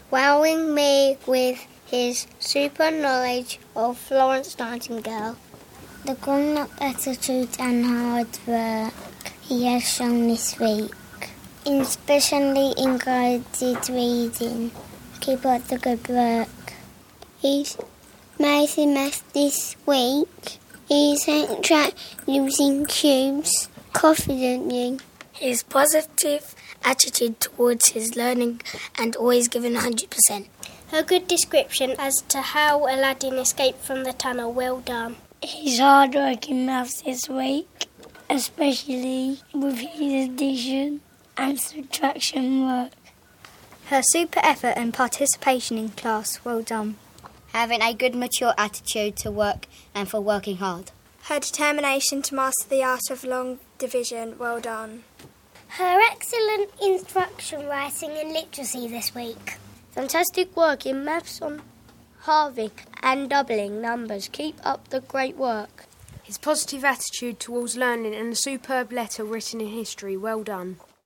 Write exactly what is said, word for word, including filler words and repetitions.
wowing me with his super knowledge of Florence Nightingale. The grown-up attitude and hard work he has shown this week, especially in guided reading. Keep up the good work. He's made a mess this week. He's on track using cubes confidently. His positive attitude towards his learning and always giving one hundred percent. A good description as to how Aladdin escaped from the tunnel. Well done. His hard work in maths this week, especially with his addition and subtraction work. Her super effort and participation in class. Well done. Having a good mature attitude to work and for working hard. Her determination to master the art of long division. Well done. Her excellent instruction writing and literacy this week. Fantastic work in maths on halving and doubling numbers. Keep up the great work. His positive attitude towards learning and a superb letter written in history. Well done.